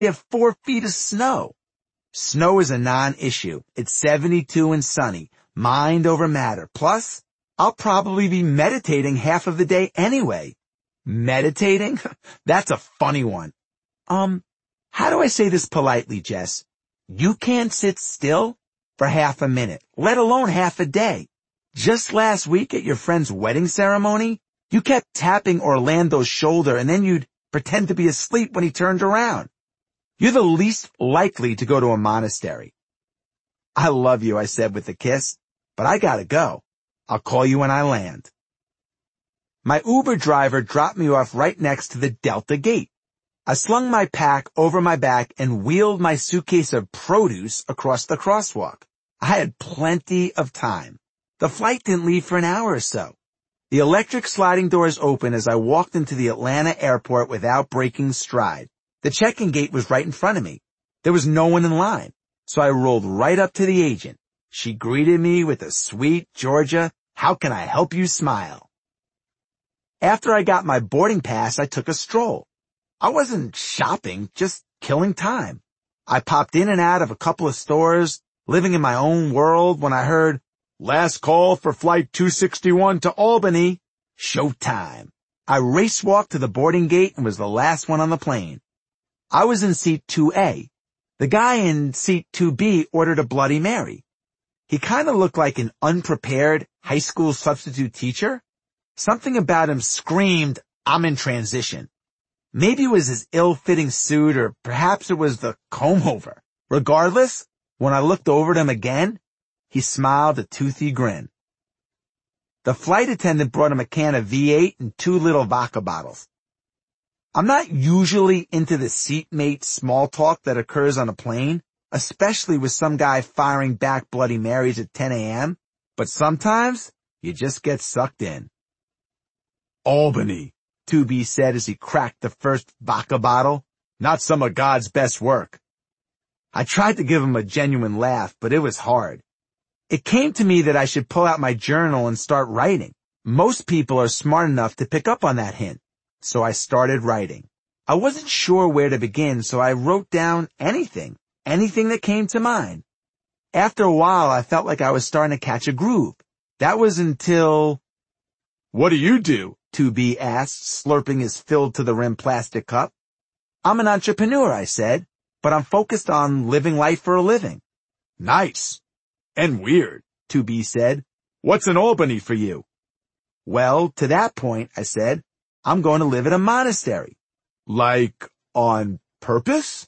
have 4 feet of snow. Snow is a non-issue. It's 72 and sunny. Mind over matter. Plus, I'll probably be meditating half of the day anyway. Meditating? That's a funny one. How do I say this politely, Jess? You can't sit still for half a minute, let alone half a day. Just last week at your friend's wedding ceremony, you kept tapping Orlando's shoulder and then you'd pretend to be asleep when he turned around. You're the least likely to go to a monastery. I love you, I said with a kiss, but I gotta go. I'll call you when I land. My Uber driver dropped me off right next to the Delta gate. I slung my pack over my back and wheeled my suitcase of produce across the crosswalk. I had plenty of time. The flight didn't leave for an hour or so. The electric sliding doors opened as I walked into the Atlanta airport without breaking stride. The check-in gate was right in front of me. There was no one in line, so I rolled right up to the agent. She greeted me with a sweet, "Georgia, how can I help you?" smile. After I got my boarding pass, I took a stroll. I wasn't shopping, just killing time. I popped in and out of a couple of stores, living in my own world when I heard, "Last call for flight 261 to Albany. Showtime." I race-walked to the boarding gate and was the last one on the plane. I was in seat 2A. The guy in seat 2B ordered a Bloody Mary. He kind of looked like an unprepared high school substitute teacher. Something about him screamed, "I'm in transition." Maybe it was his ill-fitting suit, or perhaps it was the comb-over. Regardless, when I looked over at him again, he smiled a toothy grin. The flight attendant brought him a can of V8 and 2 little vodka bottles. I'm not usually into the seatmate small talk that occurs on a plane, especially with some guy firing back Bloody Marys at 10 a.m., but sometimes you just get sucked in. "Albany," 2B said as he cracked the first vodka bottle. "Not some of God's best work." I tried to give him a genuine laugh, but it was hard. It came to me that I should pull out my journal and start writing. Most people are smart enough to pick up on that hint, so I started writing. I wasn't sure where to begin, so I wrote down anything that came to mind. After a while, I felt like I was starting to catch a groove. That was until... "What do you do?" 2B asked, slurping his filled-to-the-rim plastic cup. "I'm an entrepreneur," I said, "but I'm focused on living life for a living." "Nice. And weird," 2B said. "What's in Albany for you?" "Well, to that point," I said, "I'm going to live at a monastery." "Like, on purpose?"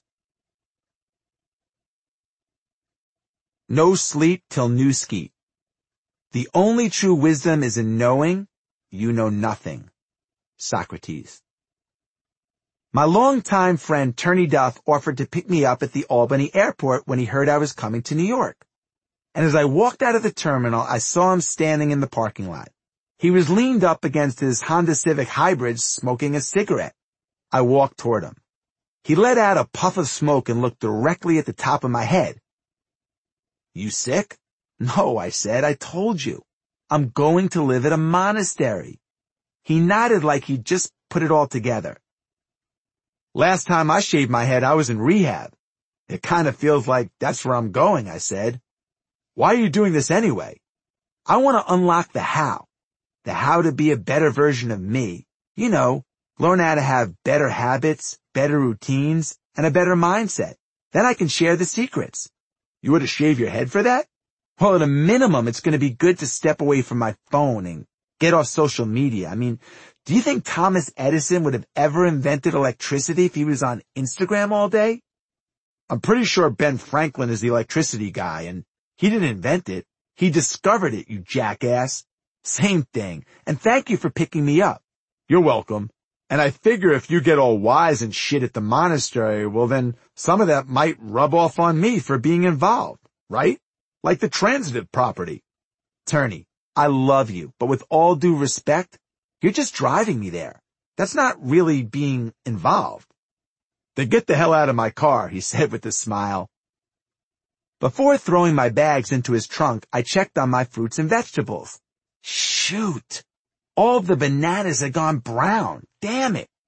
No sleep till new skeet. The only true wisdom is in knowing you know nothing. Socrates. My longtime friend Turney Duff offered to pick me up at the Albany airport when he heard I was coming to New York. And as I walked out of the terminal, I saw him standing in the parking lot. He was leaned up against his Honda Civic Hybrid smoking a cigarette. I walked toward him. He let out a puff of smoke and looked directly at the top of my head. "You sick?" "No," I said. "I told you. I'm going to live at a monastery." He nodded like he'd just put it all together. "Last time I shaved my head, I was in rehab. It kind of feels like that's where I'm going," I said. "Why are you doing this anyway?" "I want to unlock the how to be a better version of me. You know, learn how to have better habits, better routines, and a better mindset. Then I can share the secrets." "You were to shave your head for that?" "Well, at a minimum, it's going to be good to step away from my phone and get off social media. I mean, do you think Thomas Edison would have ever invented electricity if he was on Instagram all day?" "I'm pretty sure Ben Franklin is the electricity guy, and he didn't invent it. He discovered it, you jackass." "Same thing, and thank you for picking me up." "You're welcome. And I figure if you get all wise and shit at the monastery, well then some of that might rub off on me for being involved, right? Like the transitive property." "Turney, I love you, but with all due respect, you're just driving me there. That's not really being involved." "Then get the hell out of my car," he said with a smile. Before throwing my bags into his trunk, I checked on my fruits and vegetables. Shoot! All of the bananas had gone brown. Damn it!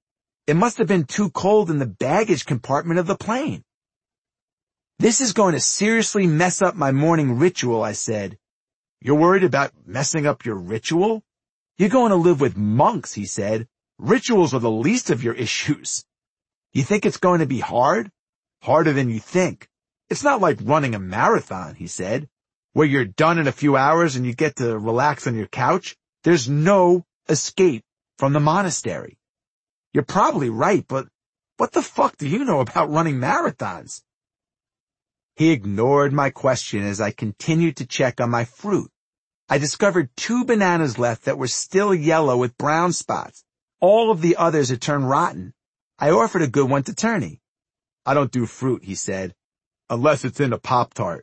It must have been too cold in the baggage compartment of the plane. This is going to seriously mess up my morning ritual, I said. You're worried about messing up your ritual? You're going to live with monks, he said. Rituals are the least of your issues. You think it's going to be hard? Harder than you think. It's not like running a marathon, he said, where you're done in a few hours and you get to relax on your couch. There's no escape from the monastery. You're probably right, but what the fuck do you know about running marathons? He ignored my question as I continued to check on my fruit. I discovered 2 bananas left that were still yellow with brown spots. All of the others had turned rotten. I offered a good one to Turney. I don't do fruit, he said, unless it's in a Pop-Tart.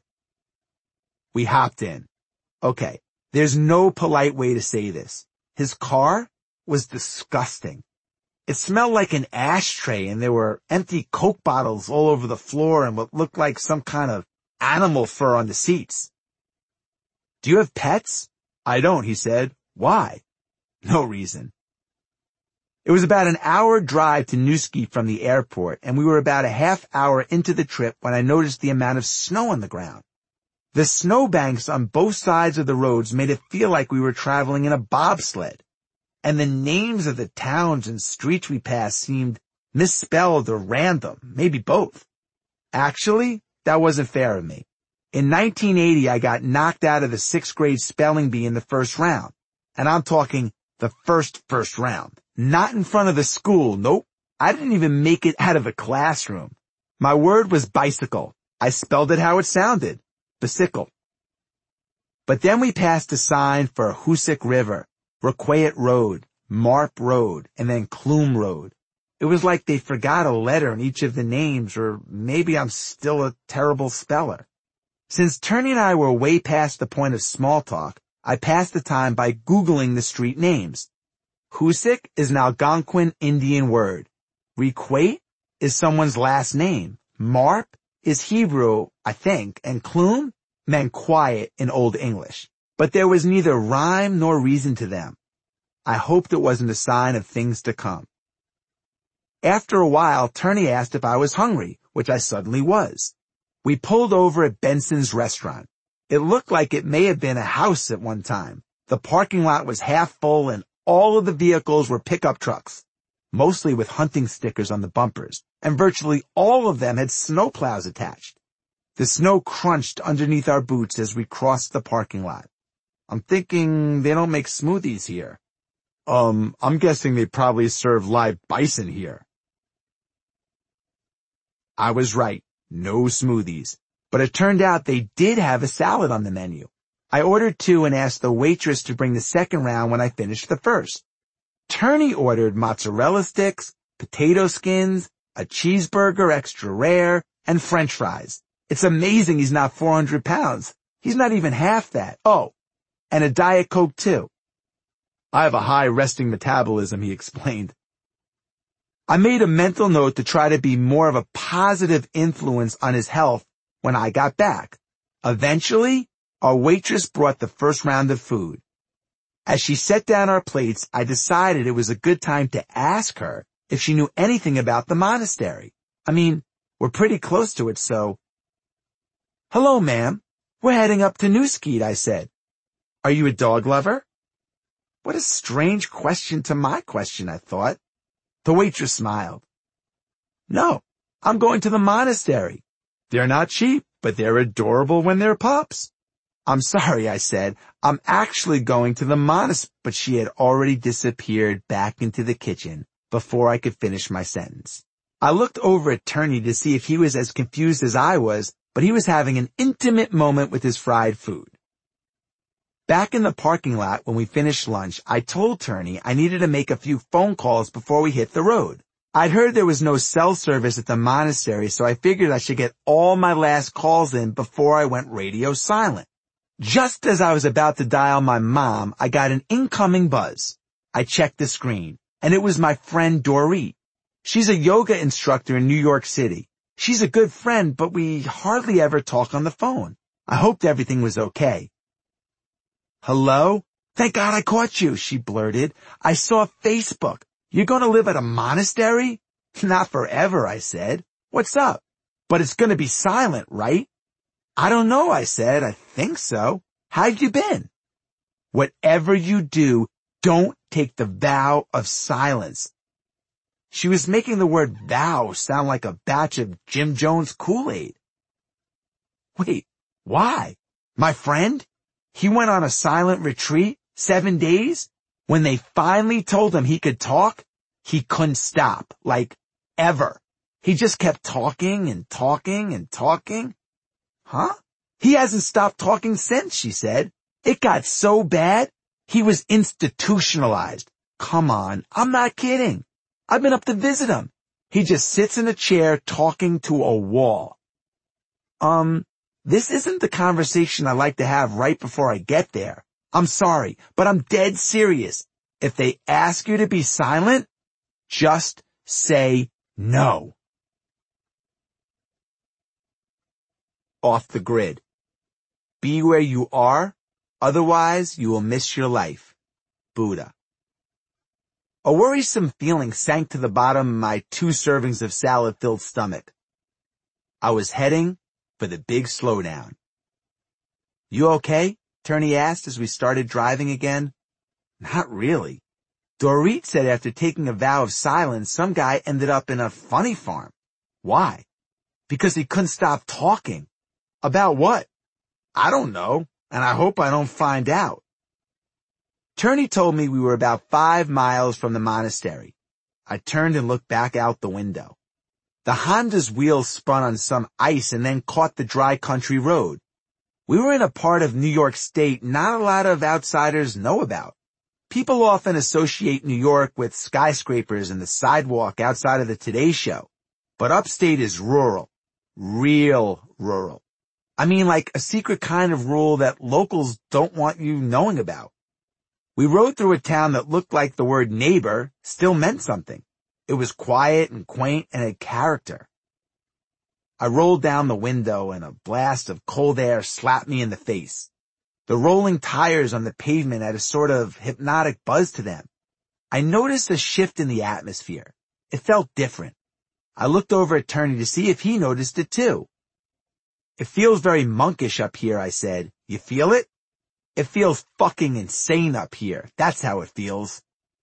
We hopped in. Okay, there's no polite way to say this. His car was disgusting. It smelled like an ashtray, and there were empty Coke bottles all over the floor and what looked like some kind of animal fur on the seats. Do you have pets? I don't, he said. Why? No reason. It was about an hour drive to Newski from the airport, and we were about a half hour into the trip when I noticed the amount of snow on the ground. The snowbanks on both sides of the roads made it feel like we were traveling in a bobsled. And the names of the towns and streets we passed seemed misspelled or random, maybe both. Actually, that wasn't fair of me. In 1980, I got knocked out of the 6th grade spelling bee in the first round. And I'm talking the first round. Not in front of the school, nope. I didn't even make it out of the classroom. My word was bicycle. I spelled it how it sounded, bicycle. But then we passed a sign for Hoosick River, Raquayet Road, Marp Road, and then Clume Road. It was like they forgot a letter in each of the names, or maybe I'm still a terrible speller. Since Turney and I were way past the point of small talk, I passed the time by Googling the street names. Hoosick is an Algonquin Indian word. Raquayet is someone's last name. Marp is Hebrew, I think, and Clume meant quiet in Old English. But there was neither rhyme nor reason to them. I hoped it wasn't a sign of things to come. After a while, Turney asked if I was hungry, which I suddenly was. We pulled over at Benson's restaurant. It looked like it may have been a house at one time. The parking lot was half full and all of the vehicles were pickup trucks, mostly with hunting stickers on the bumpers, and virtually all of them had snowplows attached. The snow crunched underneath our boots as we crossed the parking lot. I'm thinking they don't make smoothies here. I'm guessing they probably serve live bison here. I was right. No smoothies. But it turned out they did have a salad on the menu. I ordered 2 and asked the waitress to bring the second round when I finished the first. Turney ordered mozzarella sticks, potato skins, a cheeseburger extra rare, and French fries. It's amazing he's not 400 pounds. He's not even half that. Oh, and a Diet Coke too. I have a high resting metabolism, he explained. I made a mental note to try to be more of a positive influence on his health when I got back. Eventually, our waitress brought the first round of food. As she set down our plates, I decided it was a good time to ask her if she knew anything about the monastery. I mean, we're pretty close to it, so. Hello, ma'am. We're heading up to Newskeet, I said. Are you a dog lover? What a strange question to my question, I thought. The waitress smiled. No, I'm going to the monastery. They're not cheap, but they're adorable when they're pups. I'm sorry, I said. I'm actually going to the monastery, but she had already disappeared back into the kitchen before I could finish my sentence. I looked over at Turney to see if he was as confused as I was, but he was having an intimate moment with his fried food. Back in the parking lot when we finished lunch, I told Turney I needed to make a few phone calls before we hit the road. I'd heard there was no cell service at the monastery, so I figured I should get all my last calls in before I went radio silent. Just as I was about to dial my mom, I got an incoming buzz. I checked the screen, and it was my friend Dorit. She's a yoga instructor in New York City. She's a good friend, but we hardly ever talk on the phone. I hoped everything was okay. Hello? Thank God I caught you, she blurted. I saw Facebook. You're gonna live at a monastery? Not forever, I said. What's up? But it's gonna be silent, right? I don't know, I said. I think so. How've you been? Whatever you do, don't take the vow of silence. She was making the word vow sound like a batch of Jim Jones Kool-Aid. Wait, why? My friend? He went on a silent retreat, 7 days? When they finally told him he could talk, he couldn't stop, like, ever. He just kept talking and talking and talking. Huh? He hasn't stopped talking since, she said. It got so bad, he was institutionalized. Come on, I'm not kidding. I've been up to visit him. He just sits in a chair talking to a wall. This isn't the conversation I like to have right before I get there. I'm sorry, but I'm dead serious. If they ask you to be silent, just say no. Off the grid. Be where you are, otherwise you will miss your life. Buddha. A worrisome feeling sank to the bottom of my 2 servings of salad-filled stomach. I was heading for the big slowdown. You okay? Turney asked as we started driving again. Not really. Dorit said after taking a vow of silence, some guy ended up in a funny farm. Why? Because he couldn't stop talking. About what? I don't know, and I hope I don't find out. Turney told me we were about 5 miles from the monastery. I turned and looked back out the window. The Honda's wheels spun on some ice and then caught the dry country road. We were in a part of New York State not a lot of outsiders know about. People often associate New York with skyscrapers and the sidewalk outside of the Today Show. But upstate is rural. Real rural. I mean, like a secret kind of rural that locals don't want you knowing about. We rode through a town that looked like the word neighbor still meant something. It was quiet and quaint and had character. I rolled down the window and a blast of cold air slapped me in the face. The rolling tires on the pavement had a sort of hypnotic buzz to them. I noticed a shift in the atmosphere. It felt different. I looked over at Turney to see if he noticed it too. It feels very monkish up here, I said. You feel it? It feels fucking insane up here. That's how it feels.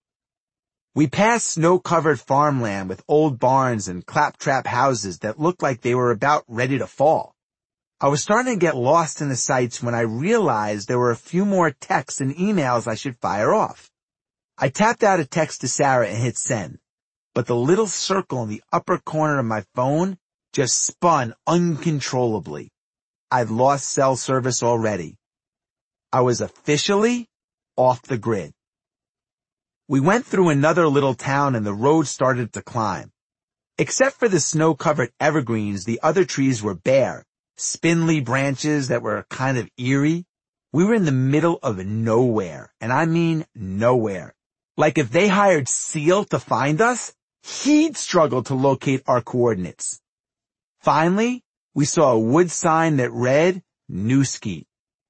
We passed snow-covered farmland with old barns and claptrap houses that looked like they were about ready to fall. I was starting to get lost in the sights when I realized there were a few more texts and emails I should fire off. I tapped out a text to Sarah and hit send, but the little circle in the upper corner of my phone just spun uncontrollably. I'd lost cell service already. I was officially off the grid. We went through another little town and the road started to climb. Except for the snow-covered evergreens, the other trees were bare, spindly branches that were kind of eerie. We were in the middle of nowhere, and I mean nowhere. Like if they hired Seal to find us, he'd struggle to locate our coordinates. Finally, we saw a wood sign that read, New Skeet.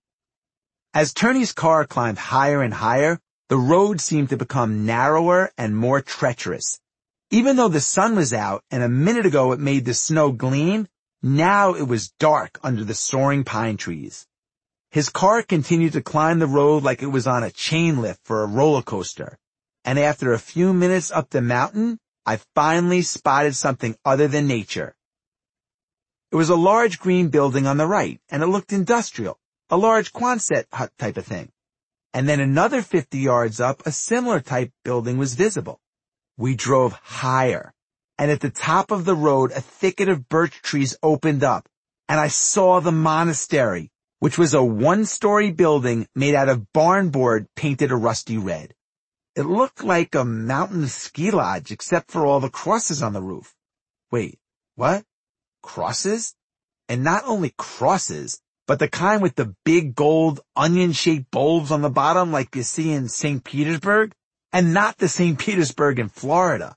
As Turney's car climbed higher and higher, the road seemed to become narrower and more treacherous. Even though the sun was out and a minute ago it made the snow gleam, now it was dark under the soaring pine trees. His car continued to climb the road like it was on a chain lift for a roller coaster. And after a few minutes up the mountain, I finally spotted something other than nature. It was a large green building on the right, and it looked industrial, a large Quonset hut type of thing. And then another 50 yards up, a similar type building was visible. We drove higher, and at the top of the road, a thicket of birch trees opened up, and I saw the monastery, which was a 1-story building made out of barn board painted a rusty red. It looked like a mountain ski lodge, except for all the crosses on the roof. Wait, what? Crosses? And not only crosses, but the kind with the big gold onion-shaped bulbs on the bottom like you see in St. Petersburg, and not the St. Petersburg in Florida.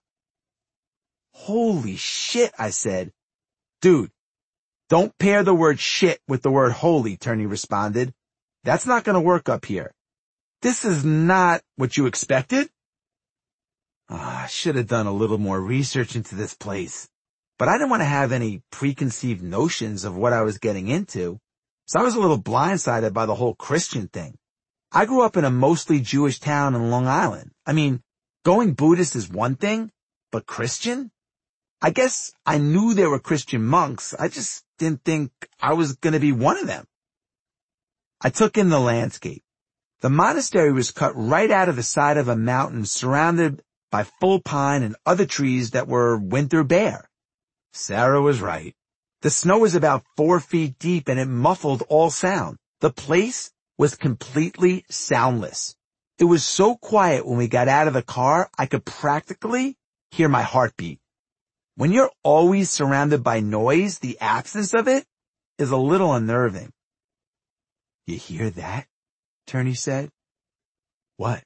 Holy shit, I said. Dude, don't pair the word shit with the word holy, Turney responded. That's not going to work up here. This is not what you expected? I should have done a little more research into this place, but I didn't want to have any preconceived notions of what I was getting into, so I was a little blindsided by the whole Christian thing. I grew up in a mostly Jewish town in Long Island. I mean, going Buddhist is one thing, but Christian? I guess I knew there were Christian monks. I just didn't think I was going to be one of them. I took in the landscape. The monastery was cut right out of the side of a mountain surrounded by full pine and other trees that were winter bare. Sarah was right. The snow was about 4 feet deep and it muffled all sound. The place was completely soundless. It was so quiet when we got out of the car, I could practically hear my heartbeat. When you're always surrounded by noise, the absence of it is a little unnerving. You hear that? Turney said. What?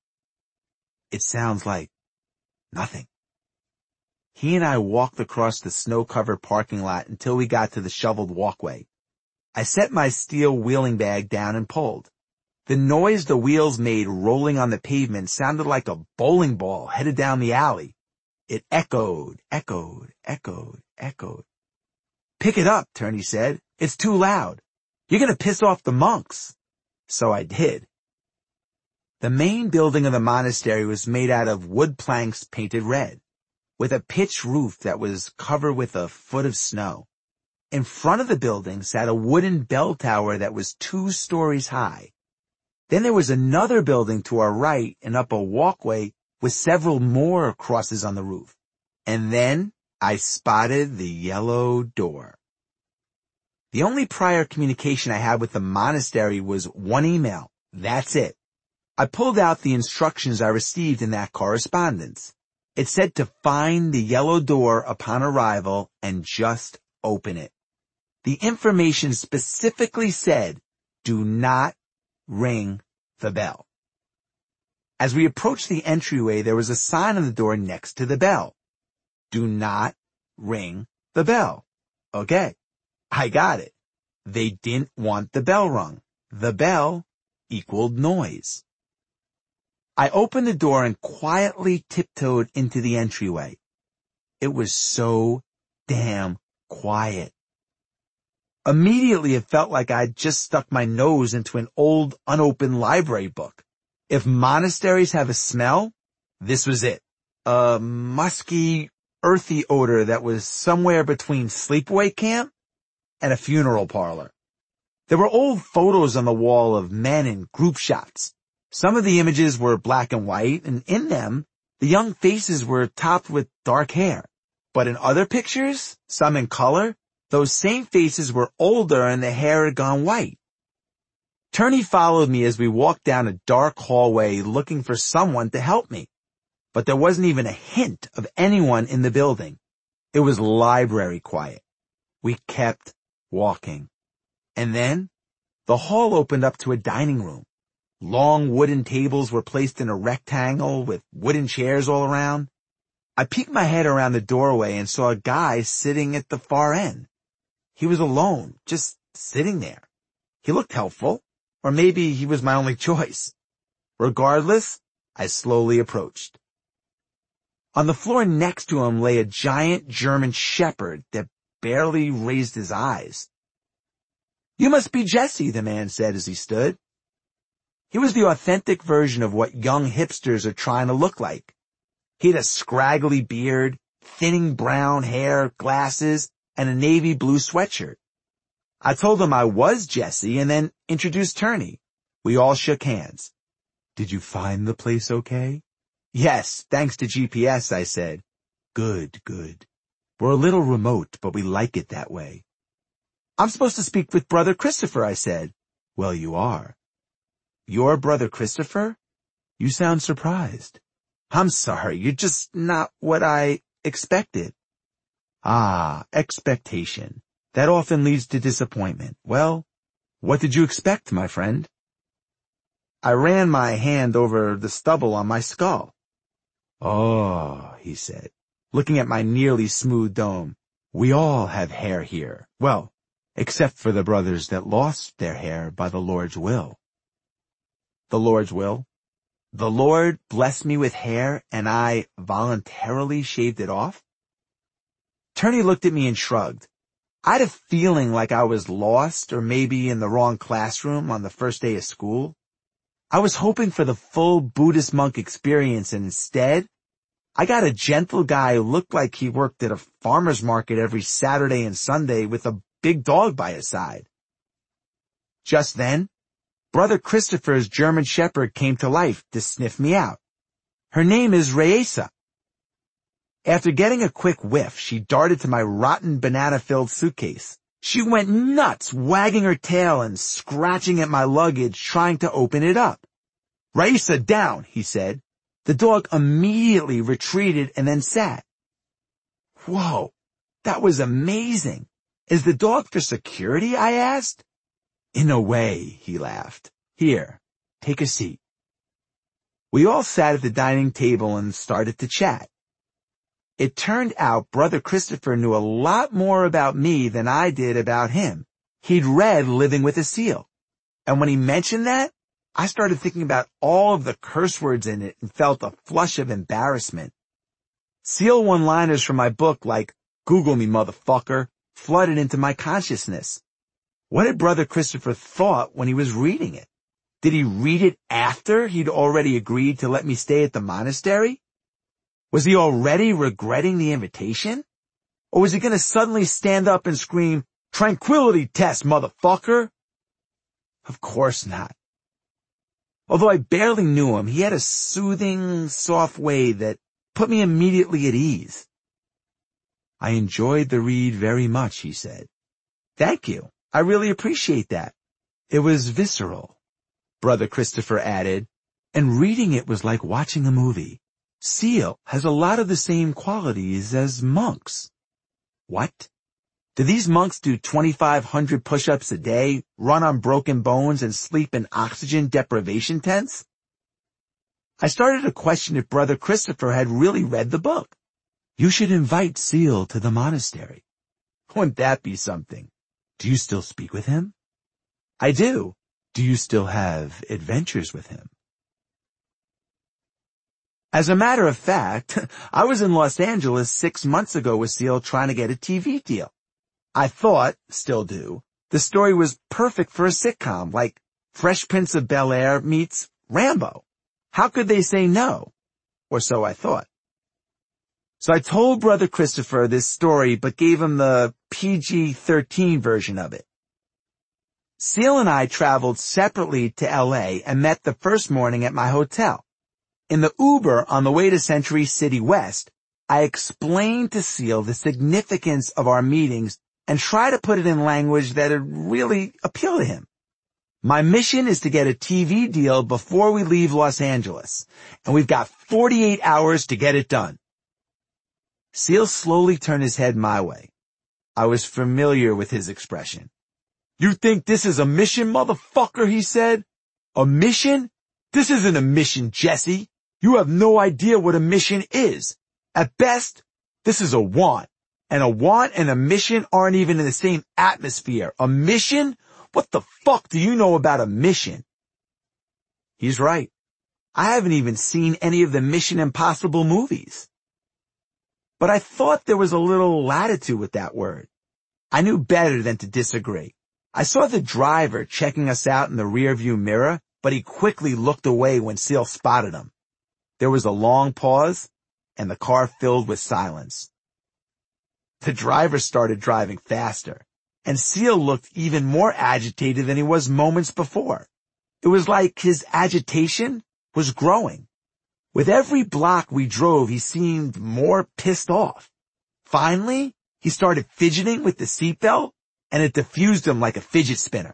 It sounds like nothing. He and I walked across the snow-covered parking lot until we got to the shoveled walkway. I set my steel wheeling bag down and pulled. The noise the wheels made rolling on the pavement sounded like a bowling ball headed down the alley. It echoed, echoed, echoed, echoed. Pick it up, Turney said. It's too loud. You're going to piss off the monks. So I did. The main building of the monastery was made out of wood planks painted red, with a pitched roof that was covered with a foot of snow. In front of the building sat a wooden bell tower that was 2 stories high. Then there was another building to our right and up a walkway with several more crosses on the roof. And then I spotted the yellow door. The only prior communication I had with the monastery was one email. That's it. I pulled out the instructions I received in that correspondence. It said to find the yellow door upon arrival and just open it. The information specifically said, do not ring the bell. As we approached the entryway, there was a sign on the door next to the bell. Do not ring the bell. Okay, I got it. They didn't want the bell rung. The bell equaled noise. I opened the door and quietly tiptoed into the entryway. It was so damn quiet. Immediately it felt like I'd just stuck my nose into an old unopened library book. If monasteries have a smell, this was it. A musky, earthy odor that was somewhere between sleepaway camp and a funeral parlor. There were old photos on the wall of men in group shots. Some of the images were black and white, and in them, the young faces were topped with dark hair. But in other pictures, some in color, those same faces were older and the hair had gone white. Turney followed me as we walked down a dark hallway looking for someone to help me. But there wasn't even a hint of anyone in the building. It was library quiet. We kept walking. And then, the hall opened up to a dining room. Long wooden tables were placed in a rectangle with wooden chairs all around. I peeked my head around the doorway and saw a guy sitting at the far end. He was alone, just sitting there. He looked helpful, or maybe he was my only choice. Regardless, I slowly approached. On the floor next to him lay a giant German shepherd that barely raised his eyes. "You must be Jesse," the man said as he stood. He was the authentic version of what young hipsters are trying to look like. He had a scraggly beard, thinning brown hair, glasses, and a navy blue sweatshirt. I told him I was Jesse and then introduced Turney. We all shook hands. "Did you find the place okay?" "Yes, thanks to GPS," I said. Good. We're a little remote, but we like it that way." "I'm supposed to speak with Brother Christopher," I said. "Well, you are." "You're Brother Christopher? You sound surprised." "I'm sorry, you're just not what I expected." "Ah, expectation. That often leads to disappointment. Well, what did you expect, my friend?" I ran my hand over the stubble on my skull. "Oh," he said, looking at my nearly smooth dome. "We all have hair here. Well, except for the brothers that lost their hair by the Lord's will." "The Lord's will?" The Lord blessed me with hair and I voluntarily shaved it off? Turney looked at me and shrugged. I had a feeling like I was lost or maybe in the wrong classroom on the first day of school. I was hoping for the full Buddhist monk experience, and instead, I got a gentle guy who looked like he worked at a farmer's market every Saturday and Sunday with a big dog by his side. Just then, Brother Christopher's German Shepherd came to life to sniff me out. Her name is Raisa. After getting a quick whiff, she darted to my rotten banana-filled suitcase. She went nuts, wagging her tail and scratching at my luggage, trying to open it up. "Raisa, down," he said. The dog immediately retreated and then sat. Whoa, that was amazing. Is the dog for security? I asked. In a way, he laughed. Here, take a seat. We all sat at the dining table and started to chat. It turned out Brother Christopher knew a lot more about me than I did about him. He'd read Living with a Seal. And when he mentioned that, I started thinking about all of the curse words in it and felt a flush of embarrassment. Seal one-liners from my book like, "Google me, motherfucker," flooded into my consciousness. What had Brother Christopher thought when he was reading it? Did he read it after he'd already agreed to let me stay at the monastery? Was he already regretting the invitation? Or was he going to suddenly stand up and scream, "Tranquility test, motherfucker"? Of course not. Although I barely knew him, he had a soothing, soft way that put me immediately at ease. "I enjoyed the read very much," he said. "Thank you. I really appreciate that. It was visceral," Brother Christopher added, "and reading it was like watching a movie. Seal has a lot of the same qualities as monks." "What? Do these monks do 2,500 push-ups a day, run on broken bones, and sleep in oxygen deprivation tents?" I started to question if Brother Christopher had really read the book. "You should invite Seal to the monastery." "Wouldn't that be something? Do you still speak with him?" "I do." "Do you still have adventures with him?" As a matter of fact, I was in Los Angeles 6 months ago with Seal trying to get a TV deal. I thought, still do, the story was perfect for a sitcom, like Fresh Prince of Bel-Air meets Rambo. How could they say no? Or so I thought. So I told Brother Christopher this story, but gave him the PG-13 version of it. Seal and I traveled separately to LA and met the first morning at my hotel. In the Uber on the way to Century City West, I explained to Seal the significance of our meetings and try to put it in language that would really appeal to him. My mission is to get a TV deal before we leave Los Angeles, and we've got 48 hours to get it done. Seal slowly turned his head my way. I was familiar with his expression. "You think this is a mission, motherfucker?" he said. "A mission? This isn't a mission, Jesse. You have no idea what a mission is. At best, this is a want. And a want and a mission aren't even in the same atmosphere. A mission? What the fuck do you know about a mission?" He's right. I haven't even seen any of the Mission Impossible movies. But I thought there was a little latitude with that word. I knew better than to disagree. I saw the driver checking us out in the rearview mirror, but he quickly looked away when Seal spotted him. There was a long pause, and the car filled with silence. The driver started driving faster, and Seal looked even more agitated than he was moments before. It was like his agitation was growing. With every block we drove, he seemed more pissed off. Finally, he started fidgeting with the seatbelt, and it diffused him like a fidget spinner.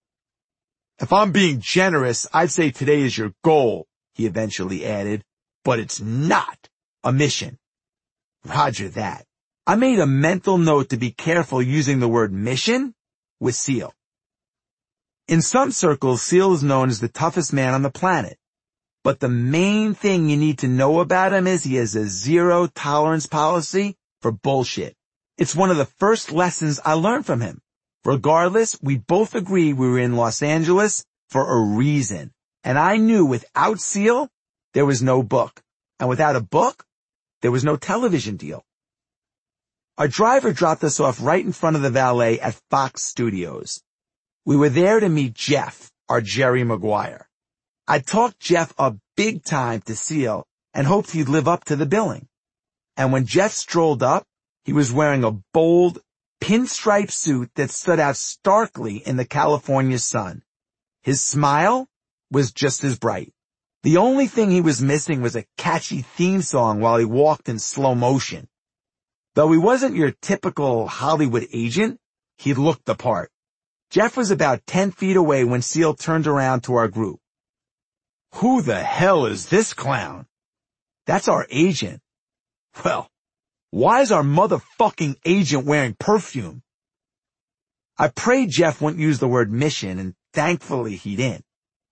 "If I'm being generous, I'd say today is your goal," he eventually added, "but it's not a mission." Roger that. I made a mental note to be careful using the word mission with Seal. In some circles, Seal is known as the toughest man on the planet. But the main thing you need to know about him is he has a zero-tolerance policy for bullshit. It's one of the first lessons I learned from him. Regardless, we both agreed we were in Los Angeles for a reason. And I knew without Seal, there was no book. And without a book, there was no television deal. Our driver dropped us off right in front of the valet at Fox Studios. We were there to meet Jeff, our Jerry Maguire. I talked Jeff up big time to Seal and hoped he'd live up to the billing. And when Jeff strolled up, he was wearing a bold, pinstripe suit that stood out starkly in the California sun. His smile was just as bright. The only thing he was missing was a catchy theme song while he walked in slow motion. Though he wasn't your typical Hollywood agent, he looked the part. Jeff was about 10 feet away when Seal turned around to our group. "Who the hell is this clown?" "That's our agent." "Well, why is our motherfucking agent wearing perfume?" I prayed Jeff wouldn't use the word mission, and thankfully he didn't.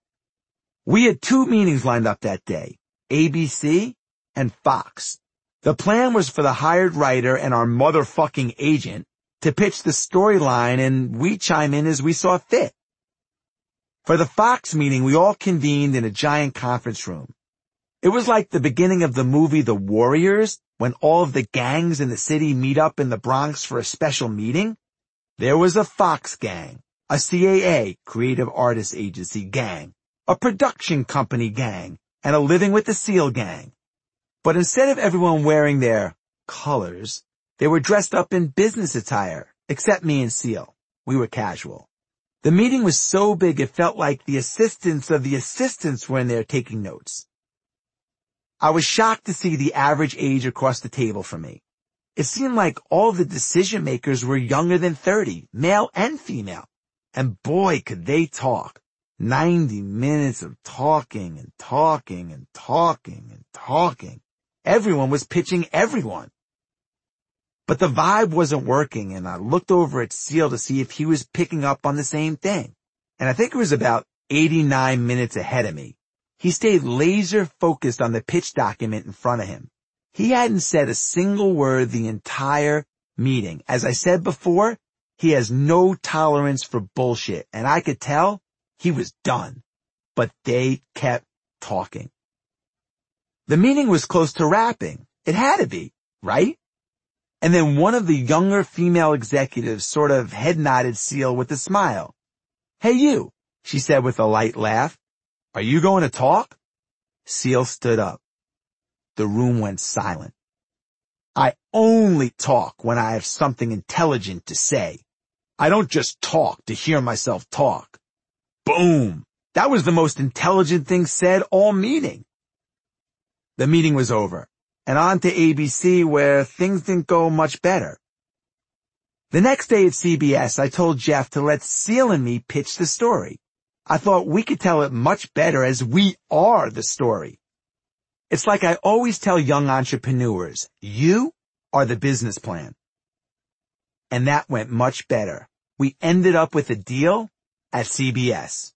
We had 2 meetings lined up that day, ABC and Fox. The plan was for the hired writer and our motherfucking agent to pitch the storyline, and we chime in as we saw fit. For the Fox meeting, we all convened in a giant conference room. It was like the beginning of the movie The Warriors, when all of the gangs in the city meet up in the Bronx for a special meeting. There was a Fox gang, a CAA, Creative Artists Agency gang, a production company gang, and a Living with the Seal gang. But instead of everyone wearing their colors, they were dressed up in business attire, except me and Seal. We were casual. The meeting was so big it felt like the assistants of the assistants were in there taking notes. I was shocked to see the average age across the table from me. It seemed like all the decision makers were younger than 30, male and female. And boy, could they talk. 90 minutes of talking and talking and talking and talking. Everyone was pitching everyone. But the vibe wasn't working, and I looked over at Seal to see if he was picking up on the same thing. And I think it was about 89 minutes ahead of me. He stayed laser focused on the pitch document in front of him. He hadn't said a single word the entire meeting. As I said before, he has no tolerance for bullshit, and I could tell he was done. But they kept talking. The meeting was close to wrapping. It had to be, right? And then one of the younger female executives sort of head-nodded Seal with a smile. "Hey you," she said with a light laugh. "Are you going to talk?" Seal stood up. The room went silent. "I only talk when I have something intelligent to say. I don't just talk to hear myself talk." Boom! That was the most intelligent thing said all meeting. The meeting was over, and on to ABC, where things didn't go much better. The next day at CBS, I told Jeff to let Seal and me pitch the story. I thought we could tell it much better as we are the story. It's like I always tell young entrepreneurs, you are the business plan. And that went much better. We ended up with a deal at CBS.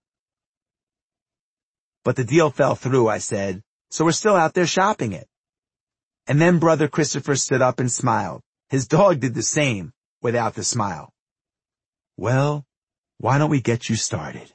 But the deal fell through, I said, so we're still out there shopping it. And then Brother Christopher stood up and smiled. His dog did the same without the smile. "Well, why don't we get you started?"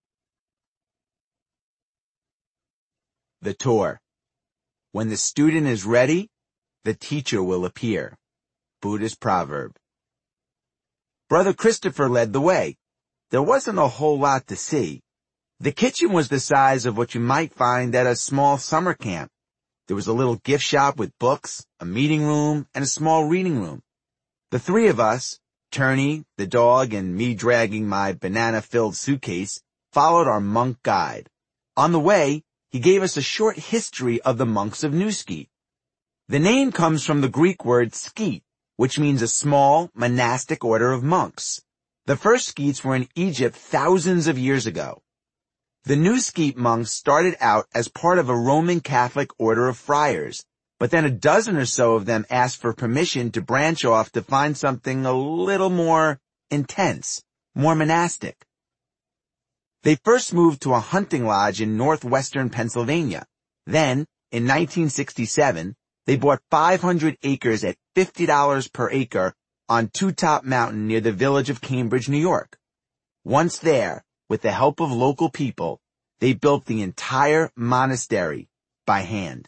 The tour. When the student is ready, the teacher will appear. Buddhist proverb. Brother Christopher led the way. There wasn't a whole lot to see. The kitchen was the size of what you might find at a small summer camp. There was a little gift shop with books, a meeting room, and a small reading room. The 3 of us, Turney, the dog, and me dragging my banana-filled suitcase, followed our monk guide. On the way, he gave us a short history of the monks of New Skete. The name comes from the Greek word skete, which means a small monastic order of monks. The first sketes were in Egypt thousands of years ago. The New Skete monks started out as part of a Roman Catholic order of friars, but then a dozen or so of them asked for permission to branch off to find something a little more intense, more monastic. They first moved to a hunting lodge in northwestern Pennsylvania. Then, in 1967, they bought 500 acres at $50 per acre on Two Top Mountain near the village of Cambridge, New York. Once there, with the help of local people, they built the entire monastery, by hand.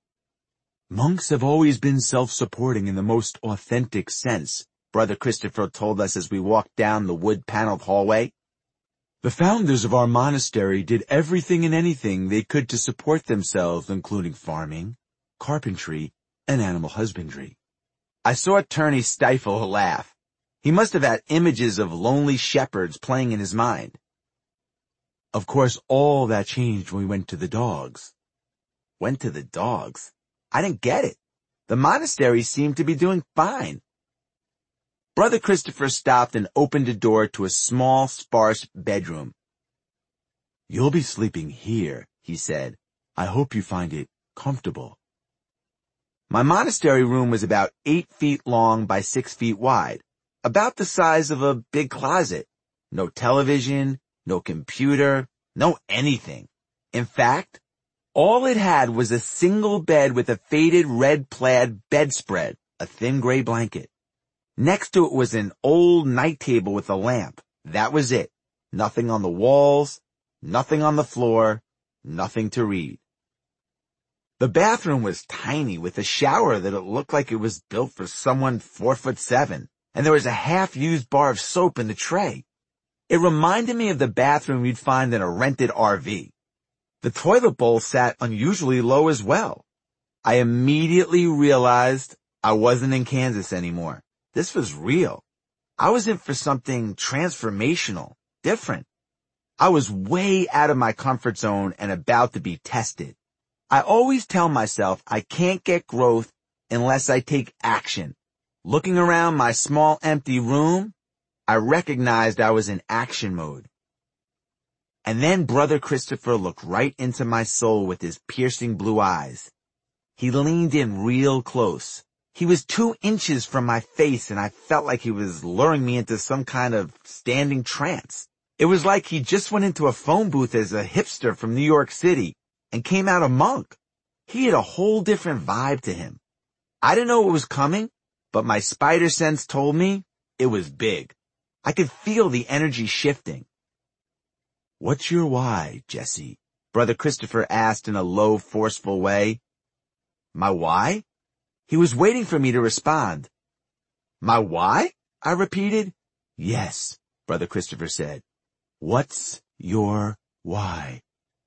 Monks have always been self-supporting in the most authentic sense, Brother Christopher told us as we walked down the wood-paneled hallway. The founders of our monastery did everything and anything they could to support themselves, including farming, carpentry, and animal husbandry. I saw Turney stifle a laugh. He must have had images of lonely shepherds playing in his mind. Of course, all that changed when we went to the dogs. Went to the dogs? I didn't get it. The monastery seemed to be doing fine. Brother Christopher stopped and opened a door to a small, sparse bedroom. You'll be sleeping here, he said. I hope you find it comfortable. My monastery room was about 8 feet long by 6 feet wide, about the size of a big closet. No television, no computer, no anything. In fact, all it had was a single bed with a faded red plaid bedspread, a thin gray blanket. Next to it was an old night table with a lamp. That was it. Nothing on the walls, nothing on the floor, nothing to read. The bathroom was tiny with a shower that it looked like it was built for someone 4'7", and there was a half-used bar of soap in the tray. It reminded me of the bathroom you'd find in a rented RV. The toilet bowl sat unusually low as well. I immediately realized I wasn't in Kansas anymore. This was real. I was in for something transformational, different. I was way out of my comfort zone and about to be tested. I always tell myself I can't get growth unless I take action. Looking around my small empty room, I recognized I was in action mode. And then Brother Christopher looked right into my soul with his piercing blue eyes. He leaned in real close. He was 2 inches from my face, and I felt like he was luring me into some kind of standing trance. It was like he just went into a phone booth as a hipster from New York City and came out a monk. He had a whole different vibe to him. I didn't know what was coming, but my spider sense told me it was big. I could feel the energy shifting. What's your why, Jesse? Brother Christopher asked in a low, forceful way. My why? He was waiting for me to respond. My why? I repeated. Yes, Brother Christopher said. What's your why?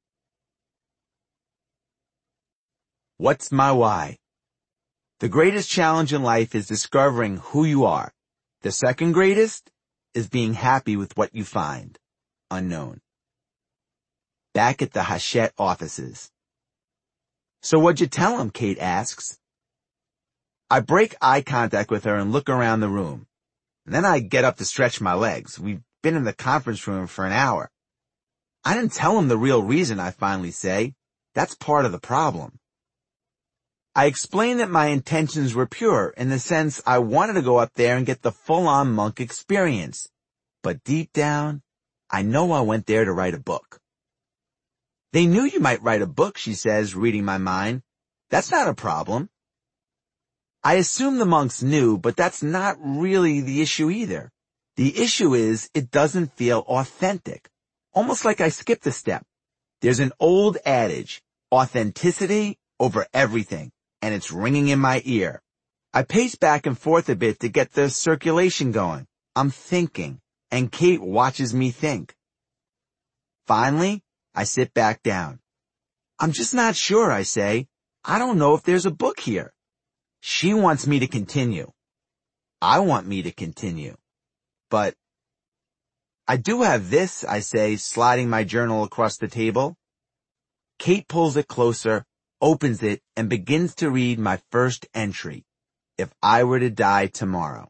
What's my why? The greatest challenge in life is discovering who you are. The second greatest is being happy with what you find. Unknown. Back at the Hachette offices. So what'd you tell him? Kate asks. I break eye contact with her and look around the room. And then I get up to stretch my legs. We've been in the conference room for an hour. I didn't tell him the real reason, I finally say. That's part of the problem. I explained that my intentions were pure in the sense I wanted to go up there and get the full-on monk experience. But deep down, I know I went there to write a book. They knew you might write a book, she says, reading my mind. That's not a problem. I assume the monks knew, but that's not really the issue either. The issue is it doesn't feel authentic. Almost like I skipped a step. There's an old adage, authenticity over everything, and it's ringing in my ear. I pace back and forth a bit to get the circulation going. I'm thinking, and Kate watches me think. Finally, I sit back down. I'm just not sure, I say. I don't know if there's a book here. She wants me to continue. I want me to continue. But I do have this, I say, sliding my journal across the table. Kate pulls it closer, opens it, and begins to read my first entry. If I were to die tomorrow.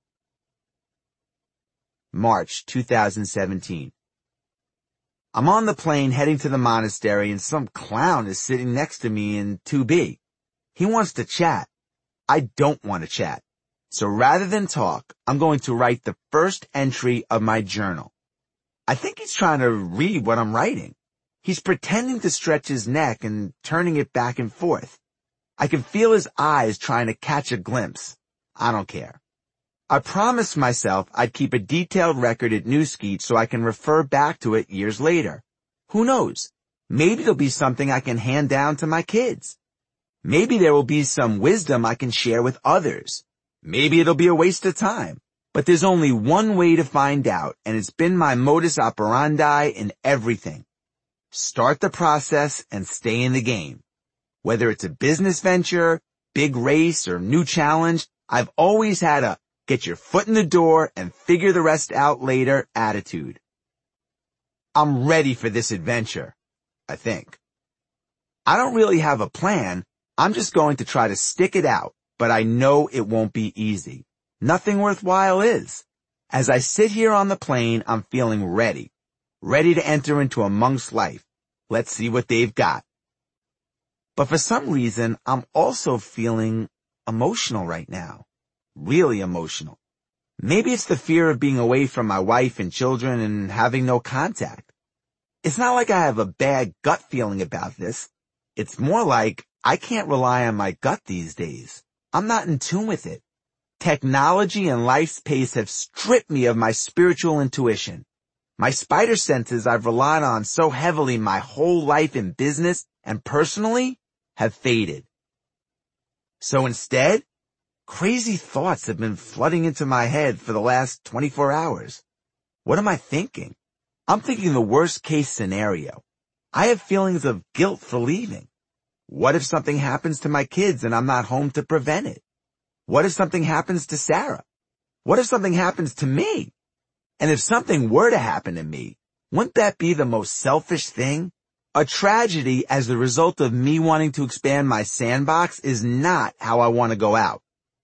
March 2017. I'm on the plane heading to the monastery and some clown is sitting next to me in 2B. He wants to chat. I don't want to chat. So rather than talk, I'm going to write the first entry of my journal. I think he's trying to read what I'm writing. He's pretending to stretch his neck and turning it back and forth. I can feel his eyes trying to catch a glimpse. I don't care. I promised myself I'd keep a detailed record at Newskeet so I can refer back to it years later. Who knows? Maybe there'll be something I can hand down to my kids. Maybe there will be some wisdom I can share with others. Maybe it'll be a waste of time. But there's only one way to find out, and it's been my modus operandi in everything. Start the process and stay in the game. Whether it's a business venture, big race, or new challenge, I've always had a get your foot in the door and figure the rest out later attitude. I'm ready for this adventure, I think. I don't really have a plan. I'm just going to try to stick it out, but I know it won't be easy. Nothing worthwhile is. As I sit here on the plane, I'm feeling ready to enter into a monk's life. Let's see what they've got. But for some reason, I'm also feeling emotional right now. Really emotional. Maybe it's the fear of being away from my wife and children and having no contact. It's not like I have a bad gut feeling about this. It's more like I can't rely on my gut these days. I'm not in tune with it. Technology and life's pace have stripped me of my spiritual intuition. My spider senses I've relied on so heavily my whole life in business and personally have faded. So instead, crazy thoughts have been flooding into my head for the last 24 hours. What am I thinking? I'm thinking the worst case scenario. I have feelings of guilt for leaving. What if something happens to my kids and I'm not home to prevent it? What if something happens to Sarah? What if something happens to me? And if something were to happen to me, wouldn't that be the most selfish thing? A tragedy as the result of me wanting to expand my sandbox is not how I want to go out.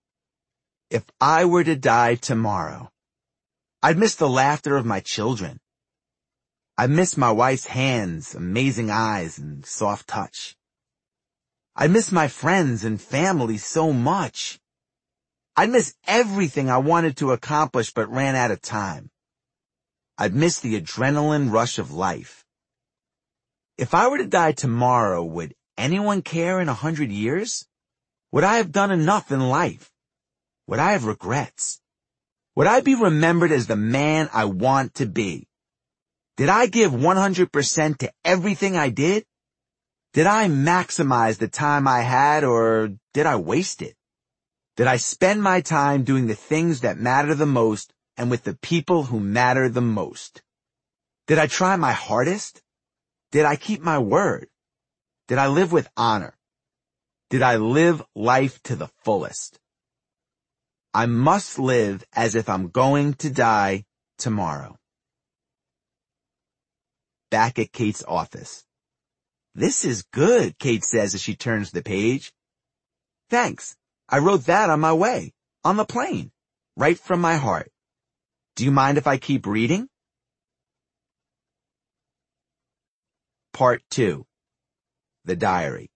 If I were to die tomorrow, I'd miss the laughter of my children. I'd miss my wife's hands, amazing eyes, and soft touch. I'd miss my friends and family so much. I'd miss everything I wanted to accomplish but ran out of time. I'd miss the adrenaline rush of life. If I were to die tomorrow, would anyone care in 100 years? Would I have done enough in life? Would I have regrets? Would I be remembered as the man I want to be? Did I give 100% to everything I did? Did I maximize the time I had, or did I waste it? Did I spend my time doing the things that matter the most and with the people who matter the most? Did I try my hardest? Did I keep my word? Did I live with honor? Did I live life to the fullest? I must live as if I'm going to die tomorrow. Back at Kate's office. This is good, Kate says as she turns the page. Thanks. I wrote that on my way, on the plane, right from my heart. Do you mind if I keep reading? Part 2. The Diary.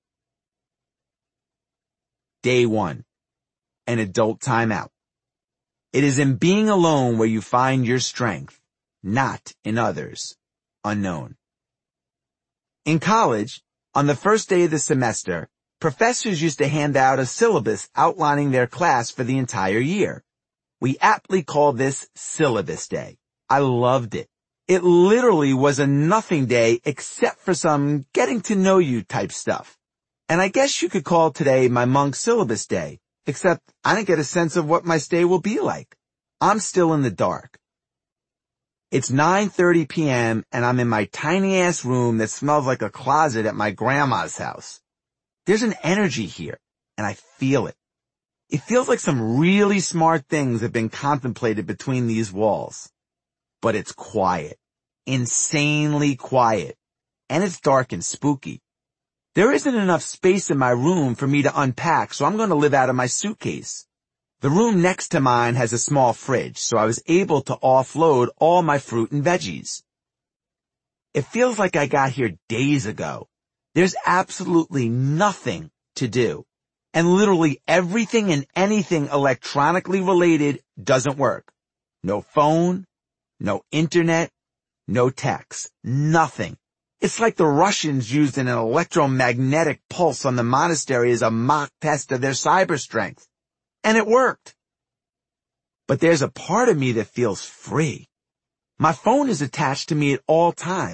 Day 1. An adult timeout. It is in being alone where you find your strength, not in others. Unknown. In college, on the first day of the semester, professors used to hand out a syllabus outlining their class for the entire year. We aptly called this Syllabus Day. I loved it. It literally was a nothing day except for some getting to know you type stuff. And I guess you could call today my monk syllabus day, except I didn't get a sense of what my stay will be like. I'm still in the dark. It's 9:30 p.m. and I'm in my tiny ass room that smells like a closet at my grandma's house. There's an energy here, and I feel it. It feels like some really smart things have been contemplated between these walls. But it's quiet. Insanely quiet. And it's dark and spooky. There isn't enough space in my room for me to unpack, so I'm going to live out of my suitcase. The room next to mine has a small fridge, so I was able to offload all my fruit and veggies. It feels like I got here days ago. There's absolutely nothing to do. And literally everything and anything electronically related doesn't work. No phone, no internet, no text, nothing. It's like the Russians used an electromagnetic pulse on the monastery as a mock test of their cyber strength. And it worked. But there's a part of me that feels free. My phone is attached to me at all times.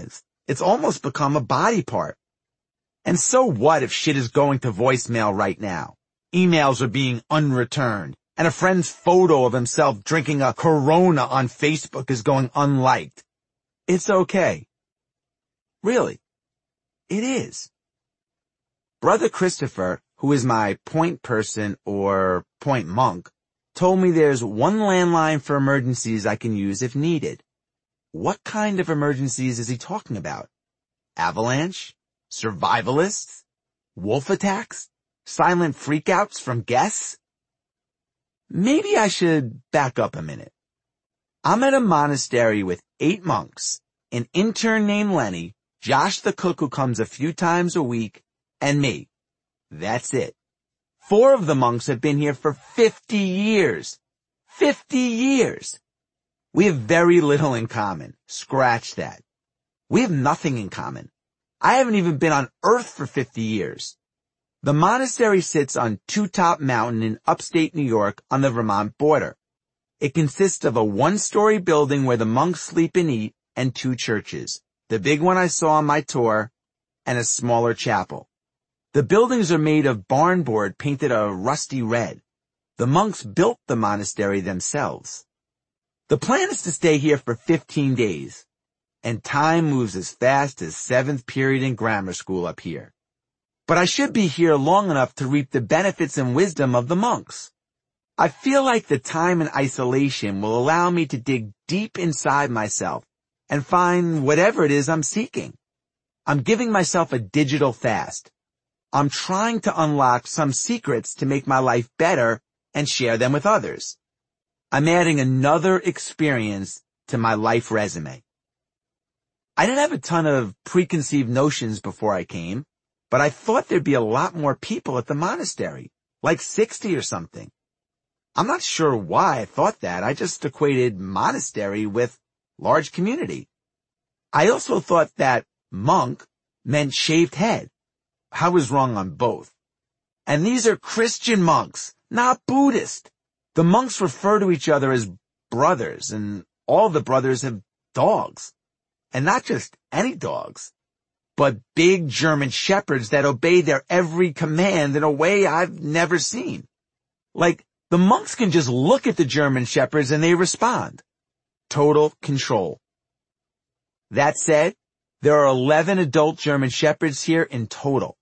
It's almost become a body part. And so what if shit is going to voicemail right now? Emails are being unreturned, and a friend's photo of himself drinking a Corona on Facebook is going unliked. It's okay. Really. It is. Brother Christopher, who is my point person or point monk, told me there's one landline for emergencies I can use if needed. What kind of emergencies is he talking about? Avalanche? Survivalists? Wolf attacks? Silent freakouts from guests? Maybe I should back up a minute. I'm at a monastery with 8 monks, an intern named Lenny, Josh the cook who comes a few times a week, and me. That's it. 4 of the monks have been here for 50 years. 50 years! We have very little in common. Scratch that. We have nothing in common. I haven't even been on Earth for 50 years. The monastery sits on Two Top Mountain in upstate New York on the Vermont border. It consists of a 1-story building where the monks sleep and eat, and 2 churches, the big one I saw on my tour, and a smaller chapel. The buildings are made of barn board painted a rusty red. The monks built the monastery themselves. The plan is to stay here for 15 days. And time moves as fast as 7th period in grammar school up here. But I should be here long enough to reap the benefits and wisdom of the monks. I feel like the time in isolation will allow me to dig deep inside myself and find whatever it is I'm seeking. I'm giving myself a digital fast. I'm trying to unlock some secrets to make my life better and share them with others. I'm adding another experience to my life resume. I didn't have a ton of preconceived notions before I came, but I thought there'd be a lot more people at the monastery, like 60 or something. I'm not sure why I thought that. I just equated monastery with large community. I also thought that monk meant shaved head. I was wrong on both. And these are Christian monks, not Buddhist. The monks refer to each other as brothers, and all the brothers have dogs. And not just any dogs, but big German shepherds that obey their every command in a way I've never seen. Like, the monks can just look at the German shepherds and they respond. Total control. That said, there are 11 adult German shepherds here in total.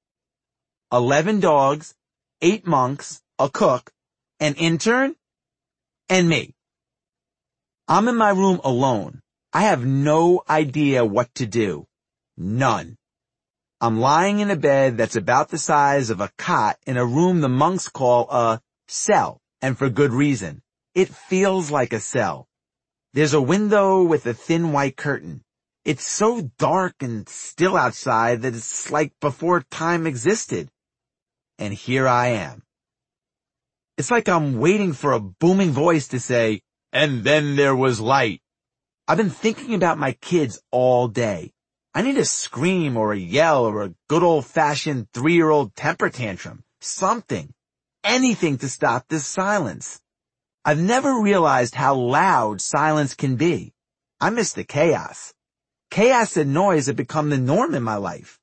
11 dogs, 8 monks, a cook, an intern, and me. I'm in my room alone. I have no idea what to do. None. I'm lying in a bed that's about the size of a cot in a room the monks call a cell, and for good reason. It feels like a cell. There's a window with a thin white curtain. It's so dark and still outside that it's like before time existed. And here I am. It's like I'm waiting for a booming voice to say, "And then there was light." I've been thinking about my kids all day. I need a scream or a yell or a good old-fashioned 3-year-old temper tantrum. Something. Anything to stop this silence. I've never realized how loud silence can be. I miss the chaos. Chaos and noise have become the norm in my life.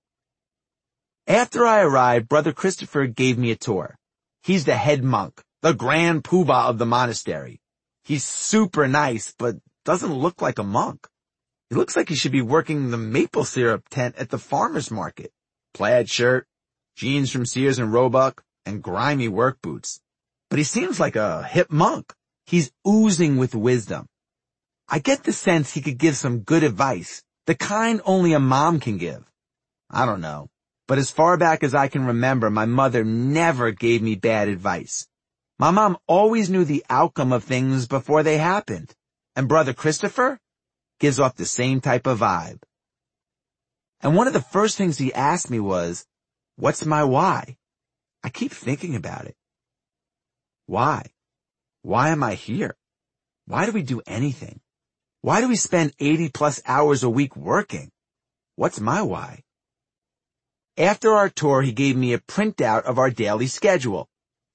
After I arrived, Brother Christopher gave me a tour. He's the head monk, the grand poobah of the monastery. He's super nice, but doesn't look like a monk. He looks like he should be working the maple syrup tent at the farmer's market. Plaid shirt, jeans from Sears and Roebuck, and grimy work boots. But he seems like a hip monk. He's oozing with wisdom. I get the sense he could give some good advice, the kind only a mom can give. I don't know, but as far back as I can remember, my mother never gave me bad advice. My mom always knew the outcome of things before they happened. And Brother Christopher gives off the same type of vibe. And one of the first things he asked me was, "What's my why?" I keep thinking about it. Why? Why am I here? Why do we do anything? Why do we spend 80+ hours a week working? What's my why? After our tour, he gave me a printout of our daily schedule.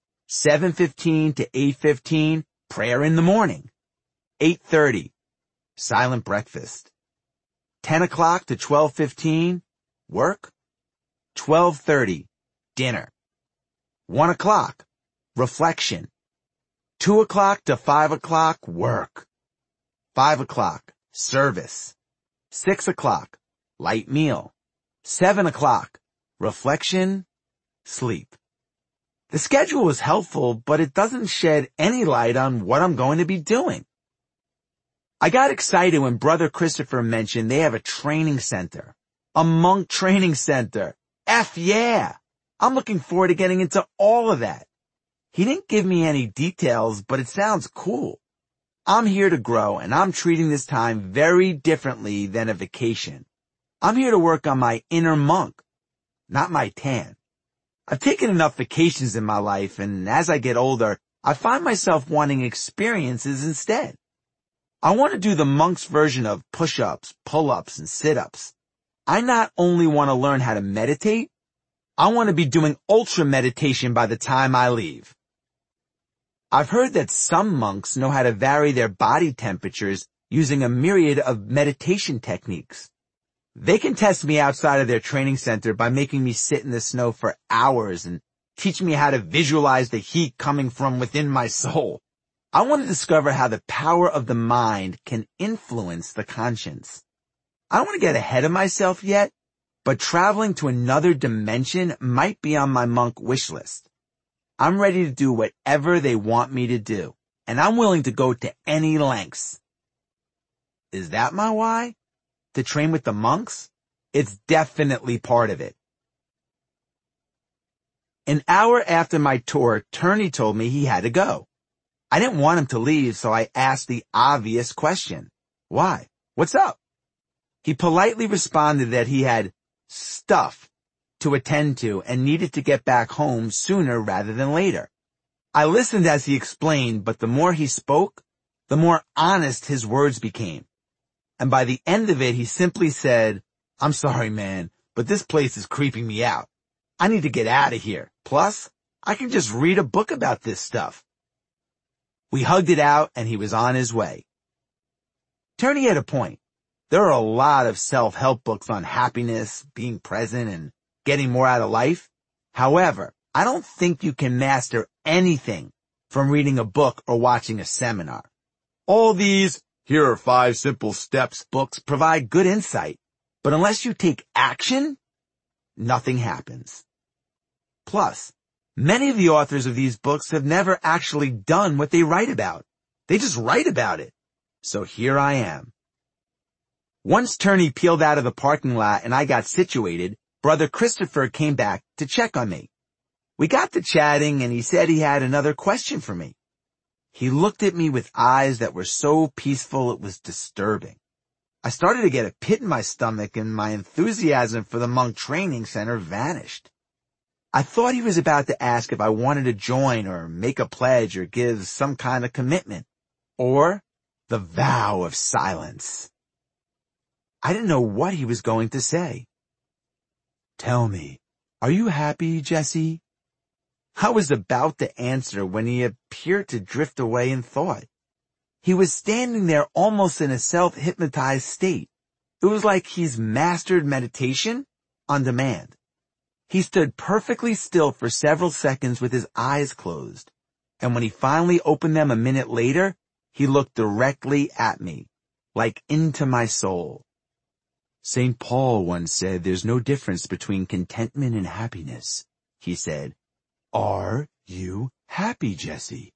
7:15 to 8:15, prayer in the morning. 8:30, silent breakfast. 10 o'clock to 12:15, work. 12:30, dinner. 1 o'clock, reflection. 2 o'clock to 5 o'clock, work. 5 o'clock, service. 6 o'clock, light meal. 7 o'clock, reflection, sleep. The schedule was helpful, but it doesn't shed any light on what I'm going to be doing. I got excited when Brother Christopher mentioned they have a training center. A monk training center. F yeah! I'm looking forward to getting into all of that. He didn't give me any details, but it sounds cool. I'm here to grow, and I'm treating this time very differently than a vacation. I'm here to work on my inner monk, not my tan. I've taken enough vacations in my life, and as I get older, I find myself wanting experiences instead. I want to do the monk's version of push-ups, pull-ups, and sit-ups. I not only want to learn how to meditate, I want to be doing ultra meditation by the time I leave. I've heard that some monks know how to vary their body temperatures using a myriad of meditation techniques. They can test me outside of their training center by making me sit in the snow for hours and teach me how to visualize the heat coming from within my soul. I want to discover how the power of the mind can influence the conscience. I don't want to get ahead of myself yet, but traveling to another dimension might be on my monk wish list. I'm ready to do whatever they want me to do, and I'm willing to go to any lengths. Is that my why? To train with the monks? It's definitely part of it. An hour after my tour, Turney told me he had to go. I didn't want him to leave, so I asked the obvious question. Why? What's up? He politely responded that he had stuff to attend to and needed to get back home sooner rather than later. I listened as he explained, but the more he spoke, the more honest his words became. And by the end of it, he simply said, "I'm sorry, man, but this place is creeping me out. I need to get out of here. Plus, I can just read a book about this stuff." We hugged it out, and he was on his way. Turney had a point. There are a lot of self-help books on happiness, being present, and getting more out of life. However, I don't think you can master anything from reading a book or watching a seminar. All these "here are 5 simple steps" books provide good insight, but unless you take action, nothing happens. Plus, many of the authors of these books have never actually done what they write about. They just write about it. So here I am. Once Turney peeled out of the parking lot and I got situated, Brother Christopher came back to check on me. We got to chatting and he said he had another question for me. He looked at me with eyes that were so peaceful it was disturbing. I started to get a pit in my stomach and my enthusiasm for the monk training center vanished. I thought he was about to ask if I wanted to join or make a pledge or give some kind of commitment, or the vow of silence. I didn't know what he was going to say. "Tell me, are you happy, Jesse?" I was about to answer when he appeared to drift away in thought. He was standing there almost in a self-hypnotized state. It was like he's mastered meditation on demand. He stood perfectly still for several seconds with his eyes closed, and when he finally opened them a minute later, he looked directly at me, like into my soul. "St. Paul once said there's no difference between contentment and happiness," he said. "Are you happy, Jesse?"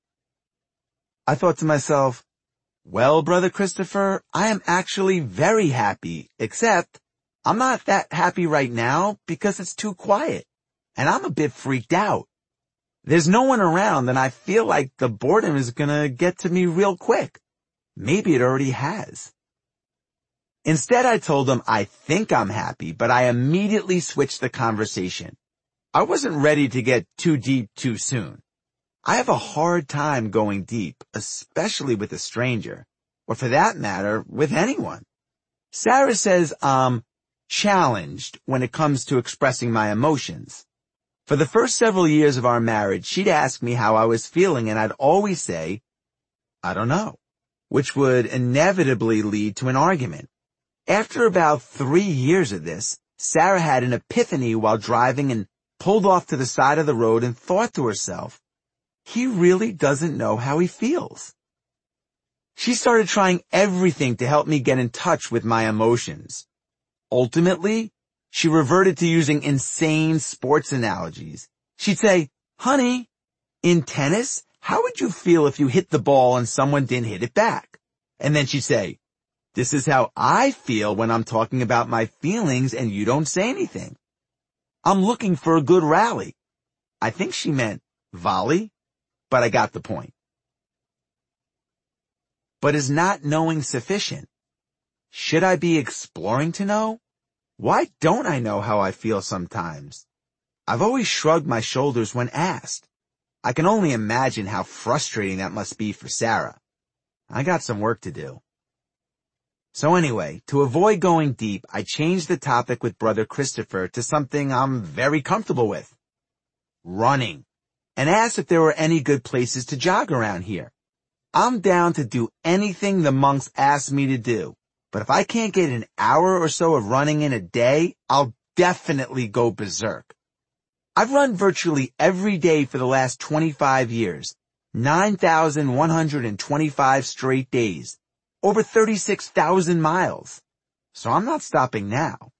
I thought to myself, well, Brother Christopher, I am actually very happy, except I'm not that happy right now because it's too quiet, and I'm a bit freaked out. There's no one around, and I feel like the boredom is gonna get to me real quick. Maybe it already has. Instead, I told him I think I'm happy, but I immediately switched the conversation. I wasn't ready to get too deep too soon. I have a hard time going deep, especially with a stranger, or for that matter, with anyone. Sarah says I'm challenged when it comes to expressing my emotions. For the first several years of our marriage, she'd ask me how I was feeling, and I'd always say, "I don't know," which would inevitably lead to an argument. After about 3 years of this, Sarah had an epiphany while driving and pulled off to the side of the road and thought to herself, he really doesn't know how he feels. She started trying everything to help me get in touch with my emotions. Ultimately, she reverted to using insane sports analogies. She'd say, honey, in tennis, how would you feel if you hit the ball and someone didn't hit it back? And then she'd say, this is how I feel when I'm talking about my feelings and you don't say anything. I'm looking for a good rally. I think she meant volley, but I got the point. But is not knowing sufficient? Should I be exploring to know? Why don't I know how I feel sometimes? I've always shrugged my shoulders when asked. I can only imagine how frustrating that must be for Sarah. I got some work to do. So anyway, to avoid going deep, I changed the topic with Brother Christopher to something I'm very comfortable with. Running. And asked if there were any good places to jog around here. I'm down to do anything the monks ask me to do. But if I can't get an hour or so of running in a day, I'll definitely go berserk. I've run virtually every day for the last 25 years. 9,125 straight days. Over 36,000 miles. So I'm not stopping now.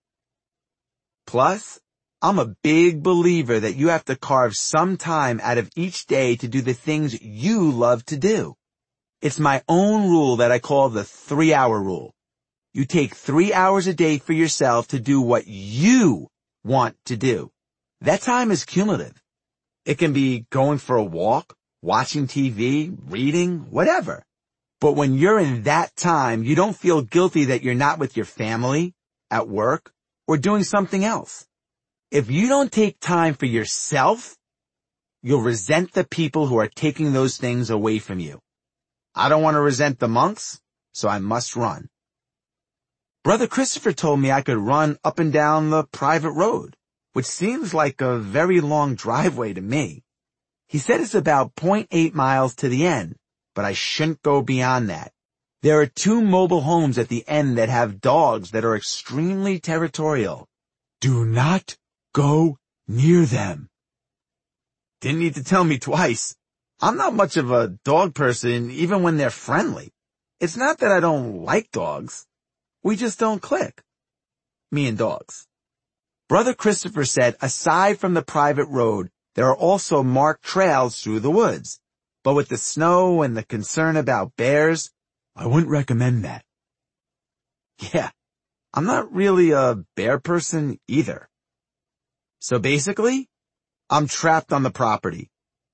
Plus, I'm a big believer that you have to carve some time out of each day to do the things you love to do. It's my own rule that I call the 3-hour rule. You take 3 hours a day for yourself to do what you want to do. That time is cumulative. It can be going for a walk, watching TV, reading, whatever. But when you're in that time, you don't feel guilty that you're not with your family, at work, or doing something else. If you don't take time for yourself, you'll resent the people who are taking those things away from you. I don't want to resent the monks, so I must run. Brother Christopher told me I could run up and down the private road, which seems like a very long driveway to me. He said it's about 0.8 miles to the end, but I shouldn't go beyond that. There are 2 mobile homes at the end that have dogs that are extremely territorial. Do not go near them. Didn't need to tell me twice. I'm not much of a dog person even when they're friendly. It's not that I don't like dogs. We just don't click. Me and dogs. Brother Christopher said aside from the private road, there are also marked trails through the woods. But with the snow and the concern about bears, I wouldn't recommend that. Yeah, I'm not really a bear person either. So basically, I'm trapped on the property.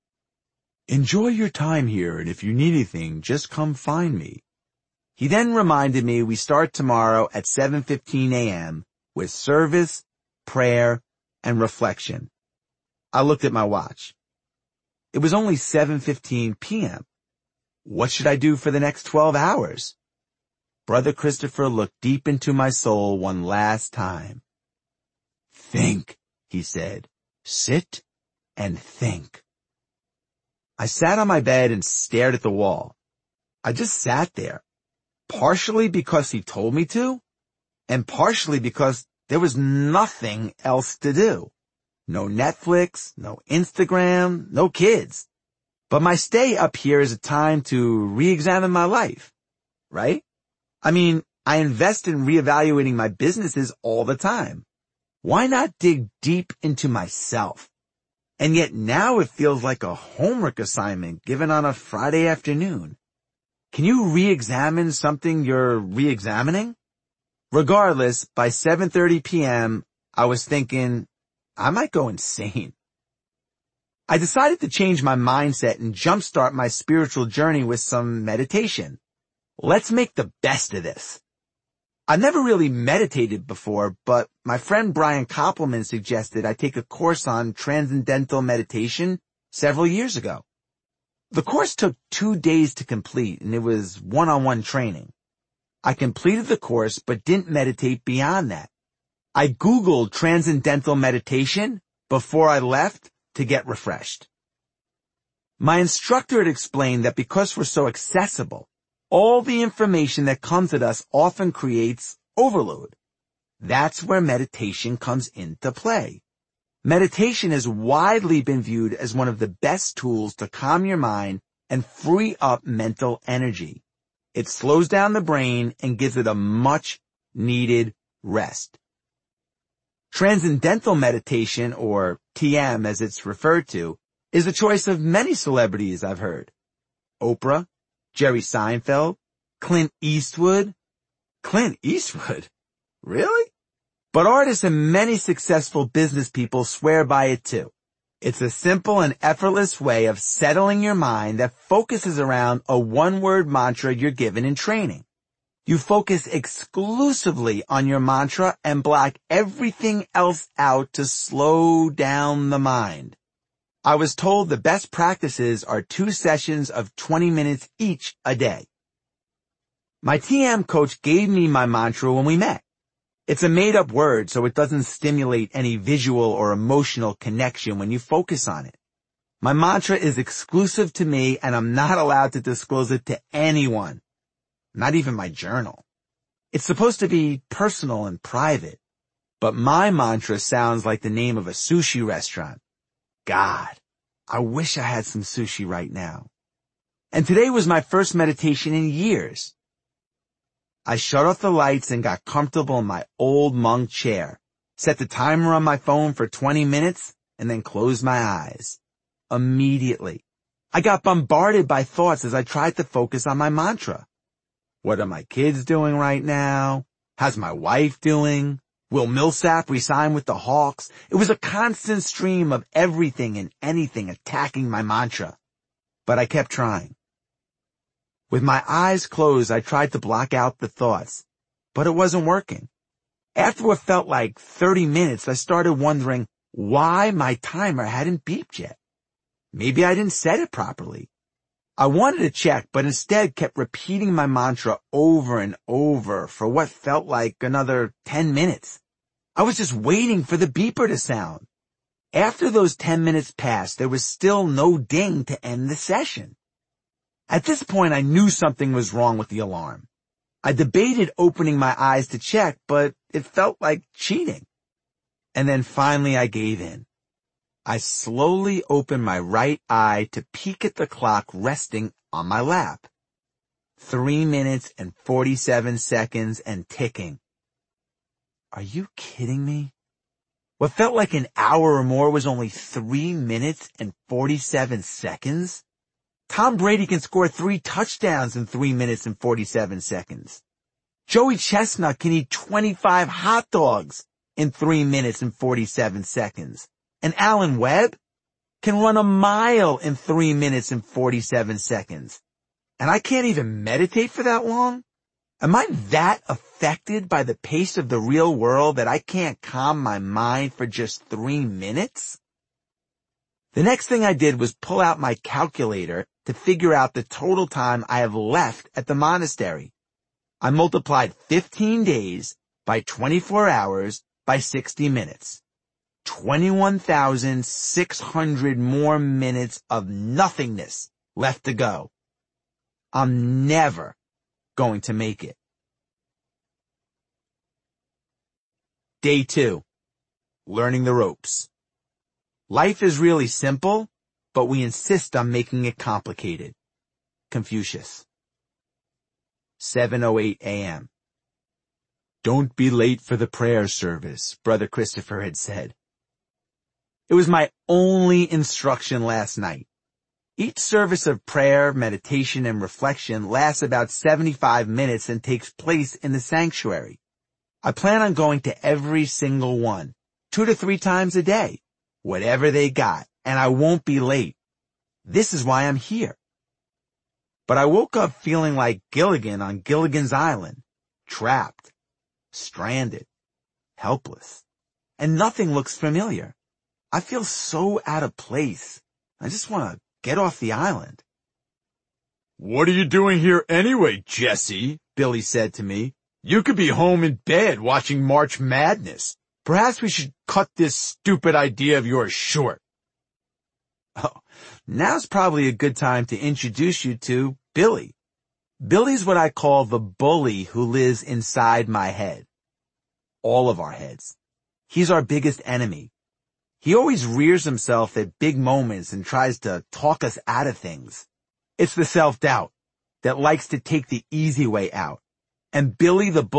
Enjoy your time here, and if you need anything, just come find me. He then reminded me we start tomorrow at 7:15 a.m. with service, prayer, and reflection. I looked at my watch. It was only 7:15 p.m. What should I do for the next 12 hours? Brother Christopher looked deep into my soul one last time. Think, he said. Sit and think. I sat on my bed and stared at the wall. I just sat there, partially because he told me to, and partially because there was nothing else to do. No Netflix, no Instagram, no kids. But my stay up here is a time to re-examine my life, right? I mean, I invest in reevaluating my businesses all the time. Why not dig deep into myself? And yet now it feels like a homework assignment given on a Friday afternoon. Can you re-examine something you're re-examining? Regardless, by 7:30 p.m., I was thinking, I might go insane. I decided to change my mindset and jumpstart my spiritual journey with some meditation. Let's make the best of this. I've never really meditated before, but my friend Brian Koppelman suggested I take a course on transcendental meditation several years ago. The course took 2 days to complete, and it was one-on-one training. I completed the course, but didn't meditate beyond that. I Googled transcendental meditation before I left to get refreshed. My instructor had explained that because we're so accessible, all the information that comes at us often creates overload. That's where meditation comes into play. Meditation has widely been viewed as one of the best tools to calm your mind and free up mental energy. It slows down the brain and gives it a much needed rest. Transcendental meditation, or TM as it's referred to, is the choice of many celebrities I've heard. Oprah, Jerry Seinfeld, Clint Eastwood. Clint Eastwood? Really? But artists and many successful business people swear by it too. It's a simple and effortless way of settling your mind that focuses around a one-word mantra you're given in training. You focus exclusively on your mantra and block everything else out to slow down the mind. I was told the best practices are 2 sessions of 20 minutes each a day. My TM coach gave me my mantra when we met. It's a made-up word, so it doesn't stimulate any visual or emotional connection when you focus on it. My mantra is exclusive to me, and I'm not allowed to disclose it to anyone. Not even my journal. It's supposed to be personal and private, but my mantra sounds like the name of a sushi restaurant. God, I wish I had some sushi right now. And today was my first meditation in years. I shut off the lights and got comfortable in my old monk chair, set the timer on my phone for 20 minutes, and then closed my eyes. Immediately, I got bombarded by thoughts as I tried to focus on my mantra. What are my kids doing right now? How's my wife doing? Will Millsap resign with the Hawks? It was a constant stream of everything and anything attacking my mantra. But I kept trying. With my eyes closed, I tried to block out the thoughts, but it wasn't working. After what felt like 30 minutes, I started wondering why my timer hadn't beeped yet. Maybe I didn't set it properly. I wanted to check, but instead kept repeating my mantra over and over for what felt like another 10 minutes. I was just waiting for the beeper to sound. After those 10 minutes passed, there was still no ding to end the session. At this point, I knew something was wrong with the alarm. I debated opening my eyes to check, but it felt like cheating. And then finally I gave in. I slowly opened my right eye to peek at the clock resting on my lap. 3 minutes and 47 seconds and ticking. Are you kidding me? What felt like an hour or more was only 3 minutes and 47 seconds? Tom Brady can score 3 touchdowns in 3 minutes and 47 seconds. Joey Chestnut can eat 25 hot dogs in 3 minutes and 47 seconds. And Alan Webb can run a mile in 3 minutes and 47 seconds. And I can't even meditate for that long? Am I that affected by the pace of the real world that I can't calm my mind for just 3 minutes? The next thing I did was pull out my calculator to figure out the total time I have left at the monastery. I multiplied 15 days by 24 hours by 60 minutes. 21,600 more minutes of nothingness left to go. I'm never going to make it. Day 2. Learning the ropes. Life is really simple, but we insist on making it complicated. Confucius. 7:08 a.m. Don't be late for the prayer service, Brother Christopher had said. It was my only instruction last night. Each service of prayer, meditation, and reflection lasts about 75 minutes and takes place in the sanctuary. I plan on going to every single one, 2 to 3 times a day, whatever they got, and I won't be late. This is why I'm here. But I woke up feeling like Gilligan on Gilligan's Island, trapped, stranded, helpless, and nothing looks familiar. I feel so out of place. I just want to get off the island. What are you doing here anyway, Jesse? Billy said to me. You could be home in bed watching March Madness. Perhaps we should cut this stupid idea of yours short. Oh, now's probably a good time to introduce you to Billy. Billy's what I call the bully who lives inside my head. All of our heads. He's our biggest enemy. He always rears himself at big moments and tries to talk us out of things. It's the self-doubt that likes to take the easy way out. And Billy the